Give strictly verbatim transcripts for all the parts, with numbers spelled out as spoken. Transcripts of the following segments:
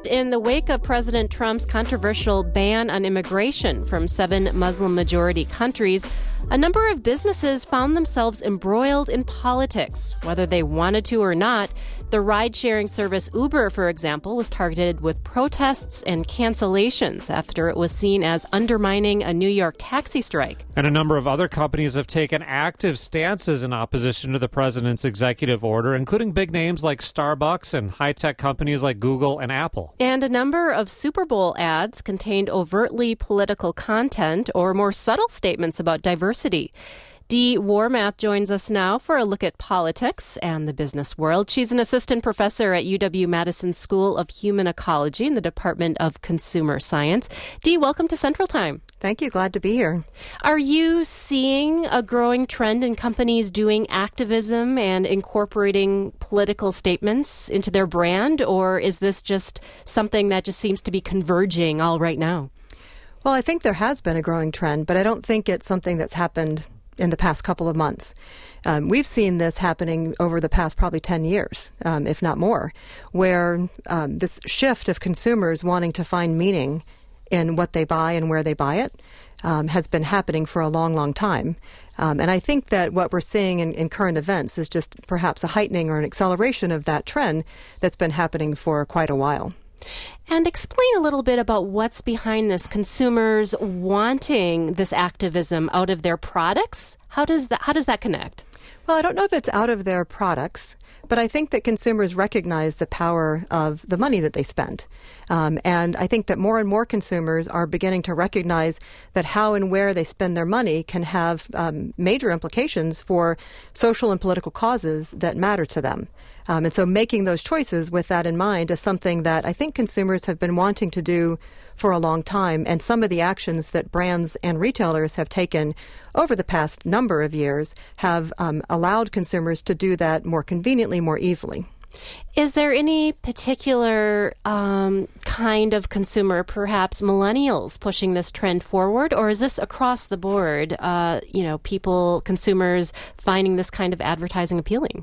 in the wake of President Trump's controversial ban on immigration from seven Muslim-majority countries, a number of businesses found themselves embroiled in politics, whether they wanted to or not. The ride-sharing service Uber, for example, was targeted with protests and cancellations after it was seen as undermining a New York taxi strike. And a number of other companies have taken active stances in opposition to the president's executive order, including big names like Starbucks and high-tech companies like Google and Apple. And a number of Super Bowl ads contained overtly political content or more subtle statements about diversity. Dee Wormath joins us now for a look at politics and the business world. She's an assistant professor at U W-Madison School of Human Ecology in the Department of Consumer Science. Dee, welcome to Central Time. Thank you. Glad to be here. Are you seeing a growing trend in companies doing activism and incorporating political statements into their brand, or is this just something that just seems to be converging all right now? Well, I think there has been a growing trend, but I don't think it's something that's happened in the past couple of months. Um, we've seen this happening over the past probably ten years, um, if not more, where um, this shift of consumers wanting to find meaning in what they buy and where they buy it um, has been happening for a long, long time. Um, and I think that what we're seeing in, in current events is just perhaps a heightening or an acceleration of that trend that's been happening for quite a while. And explain a little bit about what's behind this. Consumers wanting this activism out of their products. How does that, how does that connect? Well, I don't know if it's out of their products, but I think that consumers recognize the power of the money that they spend. Um, and I think that more and more consumers are beginning to recognize that how and where they spend their money can have um, major implications for social and political causes that matter to them. Um, and so making those choices with that in mind is something that I think consumers have been wanting to do for a long time. And some of the actions that brands and retailers have taken over the past number of years have um, allowed consumers to do that more conveniently, more easily. Is there any particular um, kind of consumer, perhaps millennials, pushing this trend forward, or is this across the board, uh, you know, people, consumers finding this kind of advertising appealing?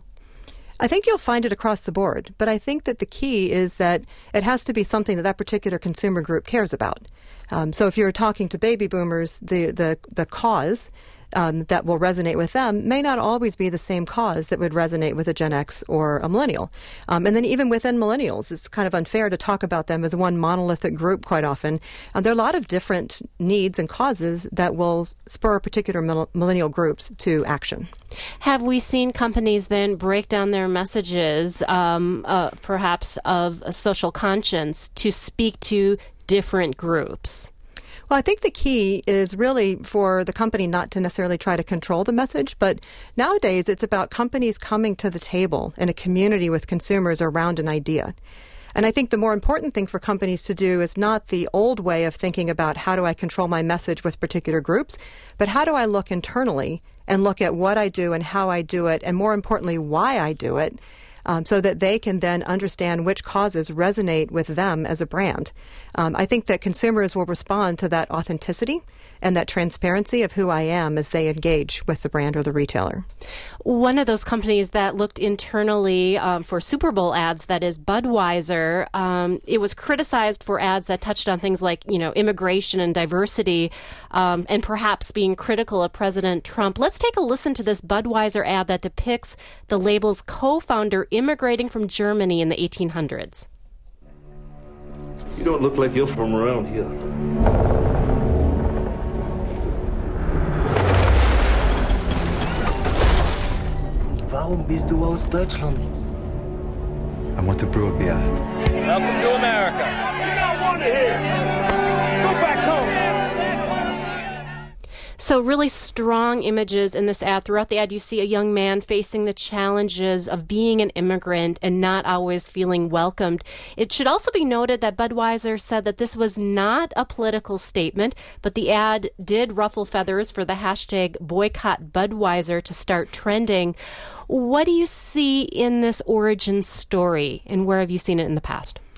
I think you'll find it across the board, but I think that the key is that it has to be something that that particular consumer group cares about. Um, so if you're talking to baby boomers, the, the, the cause Um, that will resonate with them may not always be the same cause that would resonate with a Gen X or a millennial. Um, and then even within millennials, it's kind of unfair to talk about them as one monolithic group quite often. Um, there are a lot of different needs and causes that will spur particular mil- millennial groups to action. Have we seen companies then break down their messages, um, uh, perhaps of a social conscience, to speak to different groups? Well, I think the key is really for the company not to necessarily try to control the message, but nowadays it's about companies coming to the table in a community with consumers around an idea. And I think the more important thing for companies to do is not the old way of thinking about how do I control my message with particular groups, but how do I look internally and look at what I do and how I do it, and more importantly, why I do it, Um, so that they can then understand which causes resonate with them as a brand. Um, I think that consumers will respond to that authenticity and that transparency of who I am as they engage with the brand or the retailer. One of those companies that looked internally um, for Super Bowl ads, that is Budweiser, um, it was criticized for ads that touched on things like, you know, immigration and diversity, um, and perhaps being critical of President Trump. Let's take a listen to this Budweiser ad that depicts the label's co-founder immigrating from Germany in the eighteen hundreds. You don't look like you're from around here. Warum bist du aus Deutschland? I want to brew a beer. Welcome to America. You're not wanted here. Go back home. So really strong images in this ad. Throughout the ad, you see a young man facing the challenges of being an immigrant and not always feeling welcomed. It should also be noted that Budweiser said that this was not a political statement, but the ad did ruffle feathers for the hashtag boycott Budweiser to start trending. What do you see in this origin story, and where have you seen it in the past?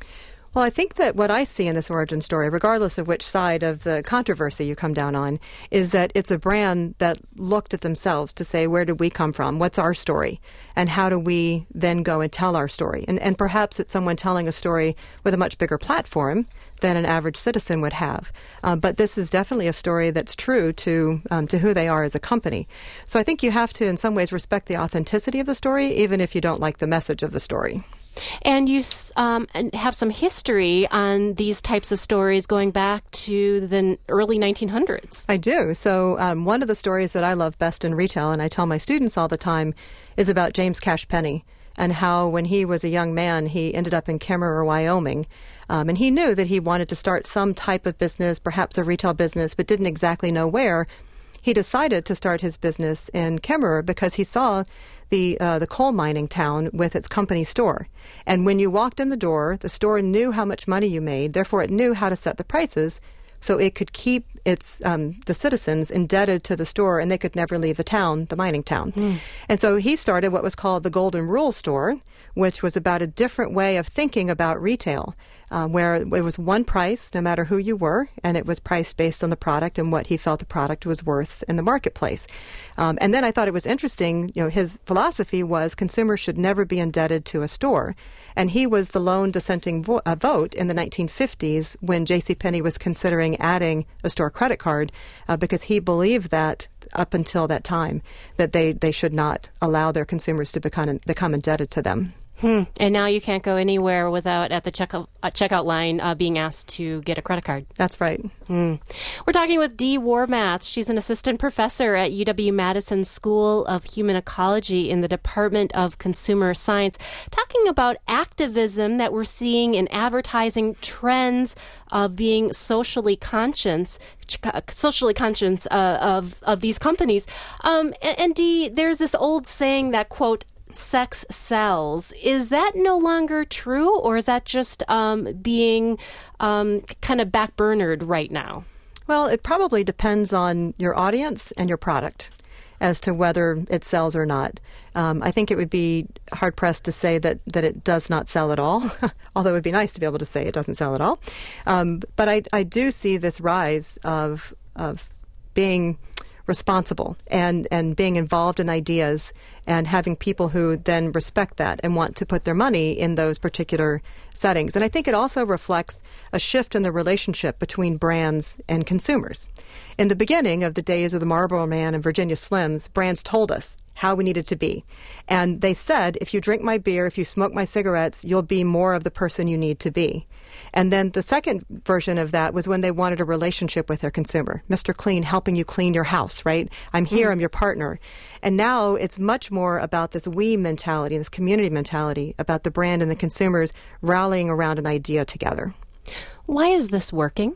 Well, I think that what I see in this origin story, regardless of which side of the controversy you come down on, is that it's a brand that looked at themselves to say, where did we come from? What's our story? And how do we then go and tell our story? And, and perhaps it's someone telling a story with a much bigger platform than an average citizen would have. Uh, but this is definitely a story that's true to um, to who they are as a company. So I think you have to, in some ways, respect the authenticity of the story, even if you don't like the message of the story. And you um, have some history on these types of stories going back to the early nineteen hundreds. I do. So um, one of the stories that I love best in retail, and I tell my students all the time, is about James Cash Penney and how when he was a young man, he ended up in Kemmerer, Wyoming. Um, and he knew that he wanted to start some type of business, perhaps a retail business, but didn't exactly know where. He decided to start his business in Kemmerer because he saw the uh, the coal mining town with its company store. And when you walked in the door, the store knew how much money you made. Therefore, it knew how to set the prices so it could keep its um, the citizens indebted to the store, and they could never leave the town, the mining town. Mm. And so he started what was called the Golden Rule Store, which was about a different way of thinking about retail, uh, where it was one price no matter who you were, and it was priced based on the product and what he felt the product was worth in the marketplace. Um, and then I thought it was interesting, you know, his philosophy was consumers should never be indebted to a store. And he was the lone dissenting vo- uh, vote in the nineteen fifties when JCPenney was considering adding a store credit card uh, because he believed that up until that time that they, they should not allow their consumers to become become indebted to them. Hmm. And now you can't go anywhere without at the checkout, uh, checkout line uh, being asked to get a credit card. That's right. Hmm. We're talking with Dee Wormath. She's an assistant professor at U W-Madison School of Human Ecology in the Department of Consumer Science, talking about activism that we're seeing in advertising, trends of being socially conscious, socially conscious uh, of, of these companies. Um, and, and Dee, there's this old saying that, quote, sex sells. Is that no longer true, or is that just um, being um, kind of backburnered right now? Well, it probably depends on your audience and your product as to whether it sells or not. Um, I think it would be hard-pressed to say that, that it does not sell at all, although it would be nice to be able to say it doesn't sell at all. Um, but I, I do see this rise of of being responsible and, and being involved in ideas and having people who then respect that and want to put their money in those particular settings. And I think it also reflects a shift in the relationship between brands and consumers. In the beginning of the days of the Marlboro Man and Virginia Slims, brands told us how we needed to be. And they said, if you drink my beer, if you smoke my cigarettes, you'll be more of the person you need to be. And then the second version of that was when they wanted a relationship with their consumer. Mister Clean, helping you clean your house, right? I'm here, mm. I'm your partner. And now it's much more about this we mentality, this community mentality, about the brand and the consumers rallying around an idea together. Why is this working?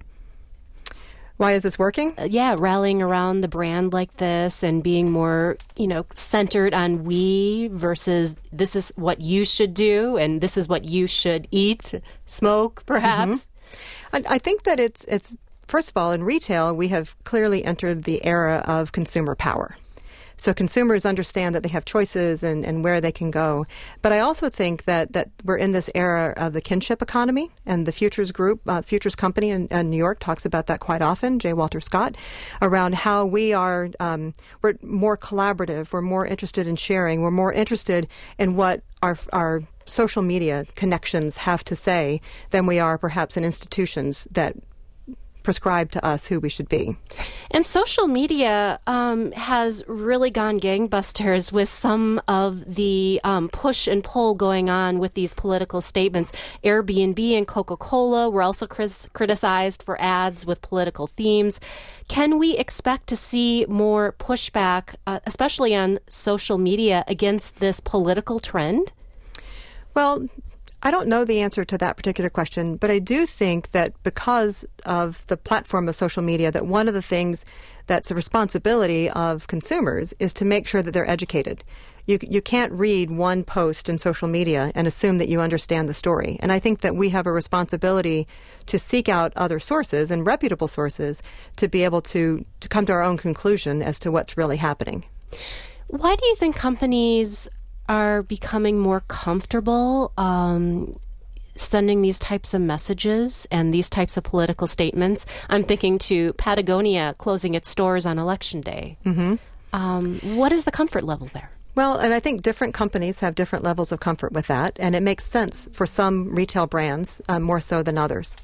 Why is this working? Uh, yeah, rallying around the brand like this and being more, you know, centered on we versus this is what you should do and this is what you should eat, smoke, perhaps. Mm-hmm. I, I think that it's, it's, first of all, in retail, we have clearly entered the era of consumer power. So consumers understand that they have choices and, and where they can go. But I also think that, that we're in this era of the kinship economy, and the Futures Group, uh, Futures Company in, in New York talks about that quite often, J. Walter Scott, around how we are, um, we're more collaborative, we're more interested in sharing, we're more interested in what our, our social media connections have to say than we are perhaps in institutions that prescribe to us who we should be. And social media um, has really gone gangbusters with some of the um, push and pull going on with these political statements. Airbnb and Coca-Cola were also cris- criticized for ads with political themes. Can we expect to see more pushback, uh, especially on social media, against this political trend? Well, I don't know the answer to that particular question, but I do think that because of the platform of social media, that one of the things that's the responsibility of consumers is to make sure that they're educated. You you can't read one post in social media and assume that you understand the story. And I think that we have a responsibility to seek out other sources and reputable sources to be able to, to come to our own conclusion as to what's really happening. Why do you think companies are becoming more comfortable um, sending these types of messages and these types of political statements? I'm thinking to Patagonia closing its stores on Election Day. Mm-hmm. Um, what is the comfort level there? Well, and I think different companies have different levels of comfort with that, and it makes sense for some retail brands um, more so than others.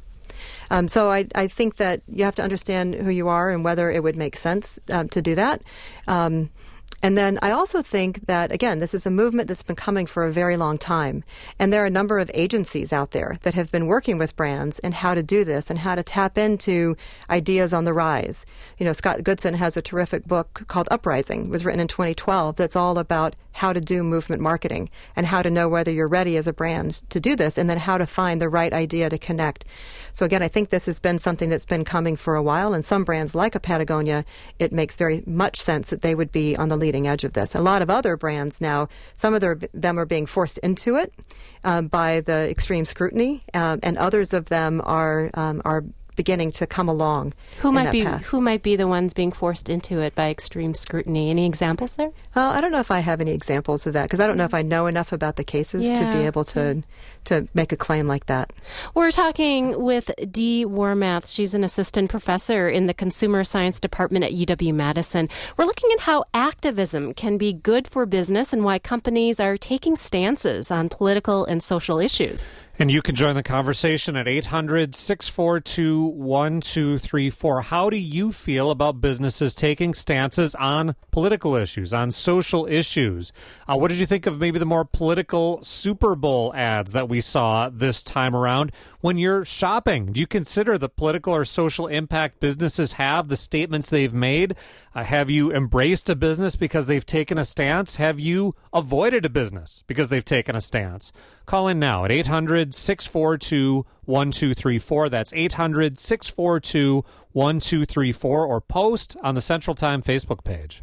Um, so I, I think that you have to understand who you are and whether it would make sense um, to do that. Um, And then I also think that, again, this is a movement that's been coming for a very long time. And there are a number of agencies out there that have been working with brands in how to do this and how to tap into ideas on the rise. You know, Scott Goodson has a terrific book called Uprising. It was written in twenty twelve that's all about how to do movement marketing and how to know whether you're ready as a brand to do this and then how to find the right idea to connect. So again, I think this has been something that's been coming for a while. And some brands like a Patagonia, it makes very much sense that they would be on the leading edge of this. A lot of other brands now, some of their, them are being forced into it um, by the extreme scrutiny, um, and others of them are um, are beginning to come along. Who might be path. who might be the ones being forced into it by extreme scrutiny? Any examples there? Well, I don't know if I have any examples of that because I don't know if I know enough about the cases yeah. to be able to to make a claim like that. We're talking with Dee Wormath. She's an assistant professor in the Consumer Science Department at U W-Madison. We're looking at how activism can be good for business and why companies are taking stances on political and social issues. And you can join the conversation at eight hundred, six four two, one two three four. How do you feel about businesses taking stances on political issues, on social issues? Uh, what did you think of maybe the more political Super Bowl ads that we saw this time around? When you're shopping, do you consider the political or social impact businesses have, the statements they've made? Uh, have you embraced a business because they've taken a stance? Have you avoided a business because they've taken a stance? Call in now at eight hundred, six four two, one two three four. That's eight hundred, six four two, one two three four, or post on the Central Time Facebook page.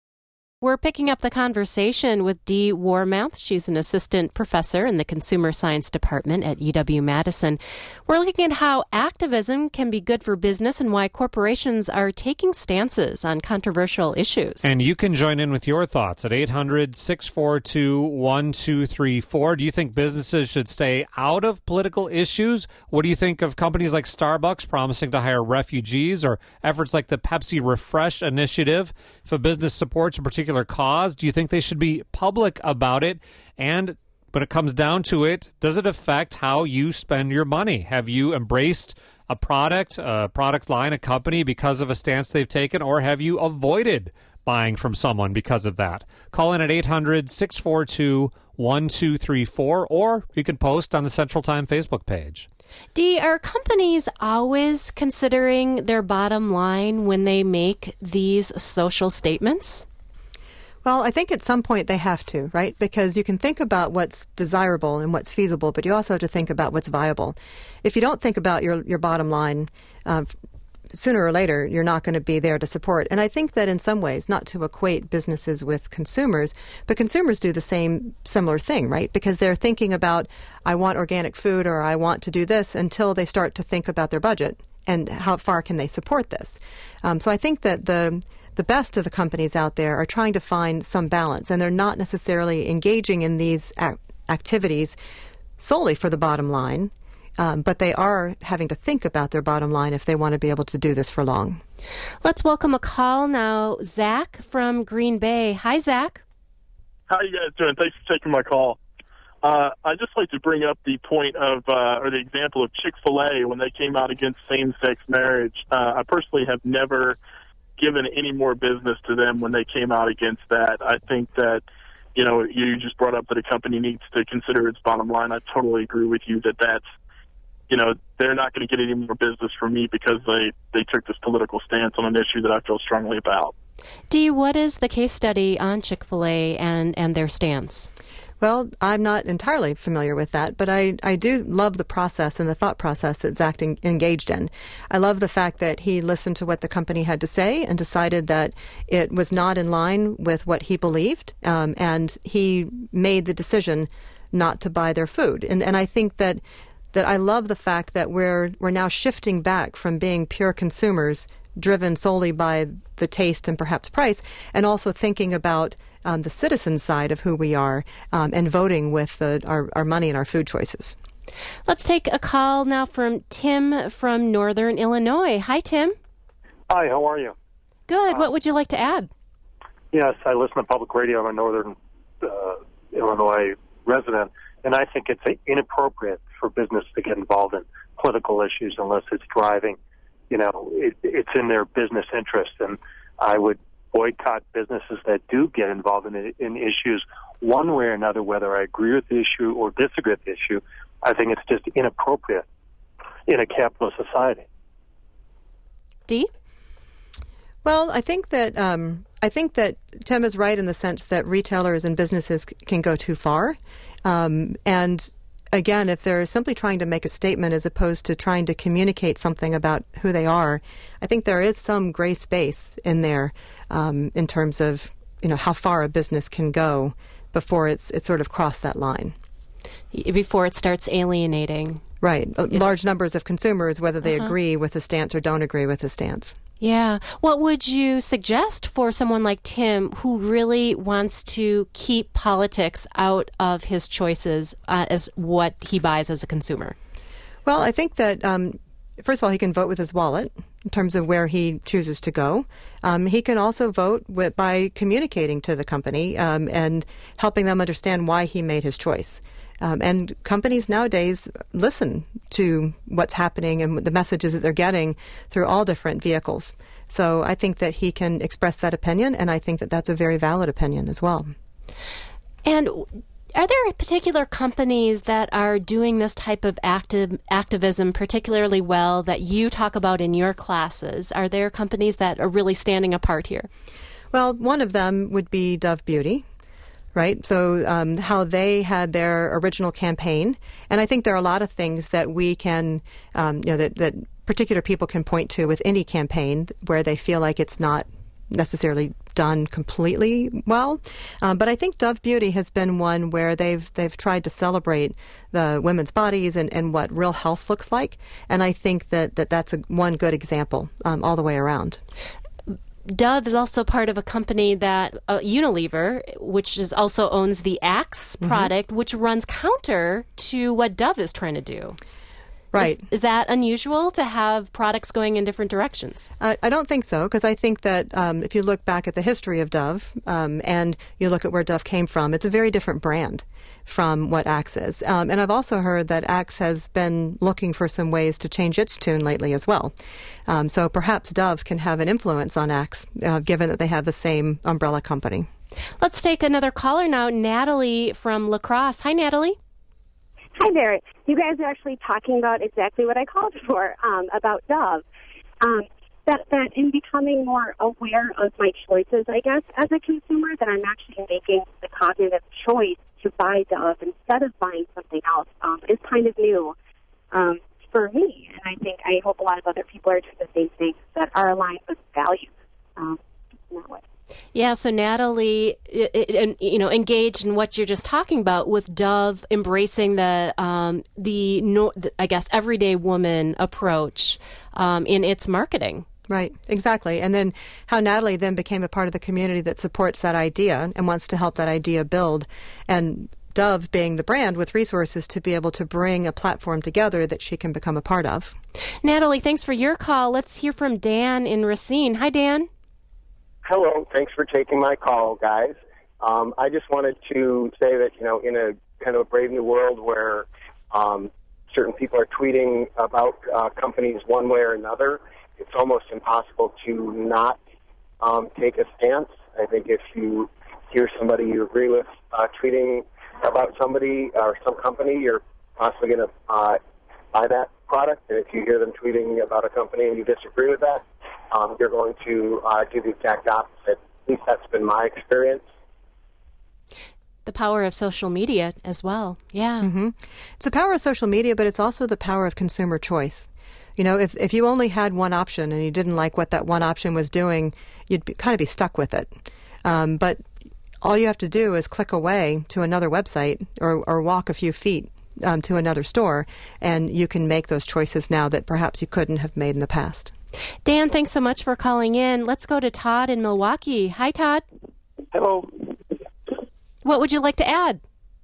We're picking up the conversation with Dee Wormath. She's an assistant professor in the Consumer Science Department at U W-Madison. We're looking at how activism can be good for business and why corporations are taking stances on controversial issues. And you can join in with your thoughts at eight hundred, six four two, one two three four. Do you think businesses should stay out of political issues? What do you think of companies like Starbucks promising to hire refugees, or efforts like the Pepsi Refresh initiative? If a business supports a particular cause, do you think they should be public about it? And when it comes down to it, does it affect how you spend your money? Have you embraced a product, a product line, a company because of a stance they've taken, or have you avoided buying from someone because of that? Call in at eight hundred, six four two, one two three four, or you can post on the Central Time Facebook page. Dee, are companies always considering their bottom line when they make these social statements? Well, I think at some point they have to, right? Because you can think about what's desirable and what's feasible, but you also have to think about what's viable. If you don't think about your, your bottom line, uh, sooner or later, you're not going to be there to support. And I think that in some ways, not to equate businesses with consumers, but consumers do the same similar thing, right? Because they're thinking about, I want organic food or I want to do this until they start to think about their budget and how far can they support this. Um, so I think that the the best of the companies out there are trying to find some balance, and they're not necessarily engaging in these ac- activities solely for the bottom line. Um, but they are having to think about their bottom line if they want to be able to do this for long. Let's welcome a call now. Zach from Green Bay. Hi, Zach. How are you guys doing? Thanks for taking my call. Uh, I'd just like to bring up the point of, uh, or the example of Chick-fil-A when they came out against same-sex marriage. Uh, I personally have never given any more business to them when they came out against that. I think that, you know, you just brought up that a company needs to consider its bottom line. I totally agree with you that that's, you know, they're not going to get any more business from me because they, they took this political stance on an issue that I feel strongly about. Dee, what is the case study on Chick-fil-A and, and their stance? Well, I'm not entirely familiar with that, but I, I do love the process and the thought process that Zach en- engaged in. I love the fact that he listened to what the company had to say and decided that it was not in line with what he believed, um, and he made the decision not to buy their food. And, and I think that that I love the fact that we're we're now shifting back from being pure consumers driven solely by the taste and perhaps price, and also thinking about um, the citizen side of who we are um, and voting with the, our, our money and our food choices. Let's take a call now from Tim from Northern Illinois. Hi, Tim. Hi, how are you? Good. Uh, what would you like to add? Yes, I listen to public radio. I'm a Northern uh, Illinois resident, and I think it's inappropriate for business to get involved in political issues unless it's driving, you know, it, it's in their business interest. And I would boycott businesses that do get involved in, in issues one way or another, whether I agree with the issue or disagree with the issue. I think it's just inappropriate in a capitalist society. Dee? Well, I think that um, I think that Tim is right in the sense that retailers and businesses c- can go too far. Um, and again, if they're simply trying to make a statement as opposed to trying to communicate something about who they are, I think there is some gray space in there um, in terms of, you know, how far a business can go before it's it's sort of crossed that line. Before it starts alienating. Right. It's, large numbers of consumers, whether they uh-huh. agree with the stance or don't agree with the stance. Yeah. What would you suggest for someone like Tim who really wants to keep politics out of his choices uh, as what he buys as a consumer? Well, I think that, um, first of all, he can vote with his wallet in terms of where he chooses to go. Um, he can also vote with, by communicating to the company um, and helping them understand why he made his choice. Um, and companies nowadays listen to what's happening and the messages that they're getting through all different vehicles. So I think that he can express that opinion, and I think that that's a very valid opinion as well. And are there particular companies that are doing this type of active activism particularly well that you talk about in your classes? Are there companies that are really standing apart here? Well, one of them would be Dove Beauty. Right, so um, how they had their original campaign, and I think there are a lot of things that we can, um, you know, that, that particular people can point to with any campaign where they feel like it's not necessarily done completely well. Um, but I think Dove Beauty has been one where they've they've tried to celebrate the women's bodies and, and what real health looks like, and I think that, that that's a, one good example um, all the way around. Dove is also part of a company that uh, Unilever, which is also owns the Axe mm-hmm. product, which runs counter to what Dove is trying to do. Right. Is, is that unusual to have products going in different directions? Uh, I don't think so, because I think that um, if you look back at the history of Dove um, and you look at where Dove came from, it's a very different brand from what Axe is. Um, and I've also heard that Axe has been looking for some ways to change its tune lately as well. Um, so perhaps Dove can have an influence on Axe, uh, given that they have the same umbrella company. Let's take another caller now, Natalie from La Crosse. Hi, Natalie. Hi there. You guys are actually talking about exactly what I called for, um, about Dove. Um, that, that in becoming more aware of my choices, I guess, as a consumer, that I'm actually making the cognitive choice to buy Dove instead of buying something else um, is kind of new um, for me. And I think, I hope a lot of other people are doing the same thing that are aligned with values um, in that way. Yeah, so Natalie, it, it, you know, engaged in what you're just talking about with Dove embracing the um, the, no, the I guess everyday woman approach um, in its marketing. Right, exactly. And then how Natalie then became a part of the community that supports that idea and wants to help that idea build, and Dove being the brand with resources to be able to bring a platform together that she can become a part of. Natalie, thanks for your call. Let's hear from Dan in Racine. Hi, Dan. Hello. Thanks for taking my call, guys. Um, I just wanted to say that, you know, in a kind of a brave new world where um, certain people are tweeting about uh, companies one way or another, it's almost impossible to not um, take a stance. I think if you hear somebody you agree with uh, tweeting about somebody or some company, you're possibly going to uh, buy that product. And if you hear them tweeting about a company and you disagree with that, Um, you're going to uh, do the exact opposite. At least that's been my experience. The power of social media as well. Yeah. Mm-hmm. It's the power of social media, but it's also the power of consumer choice. You know, if if you only had one option and you didn't like what that one option was doing, you'd be, kind of be stuck with it. Um, but all you have to do is click away to another website or, or walk a few feet um, to another store, and you can make those choices now that perhaps you couldn't have made in the past. Dan, thanks so much for calling in. Let's go to Todd in Milwaukee. Hi, Todd. Hello. What would you like to add?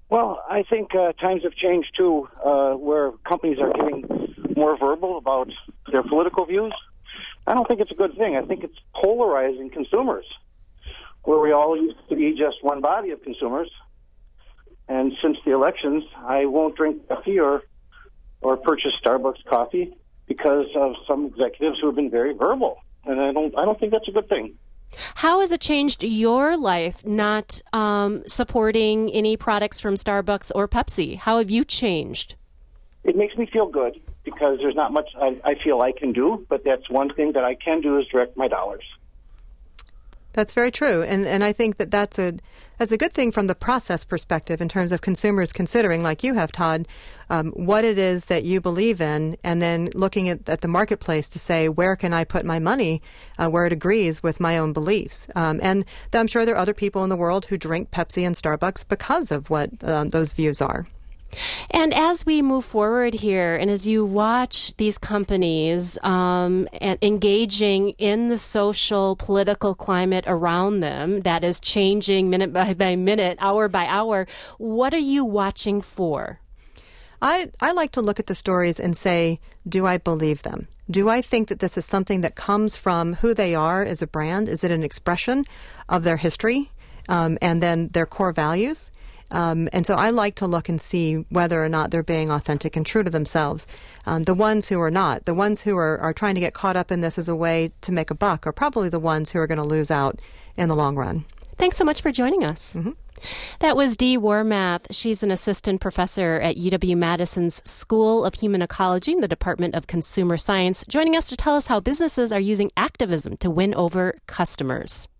Well, I think uh, times have changed, too, uh, where companies are getting more verbal about their political views. I don't think it's a good thing. I think it's polarizing consumers, where we all used to be just one body of consumers. And since the elections, I won't drink coffee or, or purchase Starbucks coffee because of some executives who have been very verbal. And I don't, I don't think that's a good thing. How has it changed your life not um, supporting any products from Starbucks or Pepsi? How have you changed? It makes me feel good because there's not much I, I feel I can do, but that's one thing that I can do is direct my dollars. That's very true, and and I think that that's a that's a good thing from the process perspective in terms of consumers considering, like you have, Todd, um, what it is that you believe in, and then looking at, at the marketplace to say where can I put my money uh, where it agrees with my own beliefs. Um, and I'm sure there are other people in the world who drink Pepsi and Starbucks because of what um, those views are. And as we move forward here, and as you watch these companies um, and engaging in the social, political climate around them that is changing minute by, by minute, hour by hour, what are you watching for? I, I like to look at the stories and say, do I believe them? Do I think that this is something that comes from who they are as a brand? Is it an expression of their history um, and then their core values? Um, and so I like to look and see whether or not they're being authentic and true to themselves. Um, the ones who are not, the ones who are, are trying to get caught up in this as a way to make a buck are probably the ones who are going to lose out in the long run. Thanks so much for joining us. Mm-hmm. That was Dee Wormath. She's an assistant professor at U W-Madison's School of Human Ecology in the Department of Consumer Science, joining us to tell us how businesses are using activism to win over customers.